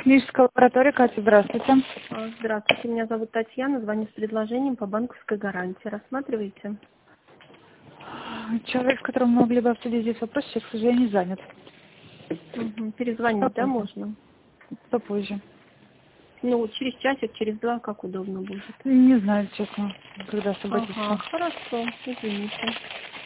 Книжская лаборатория, Катя, здравствуйте. Здравствуйте, меня зовут Татьяна, звоню с предложением по банковской гарантии. Рассматриваете? Человек, с которым мы могли бы обсудить здесь вопрос, сейчас, к сожалению, занят. Перезвонить, Попозже. да, можно? Попозже. Ну, через часик, через два, как удобно будет. Не знаю, честно, когда освободиться. Ага, хорошо, извините.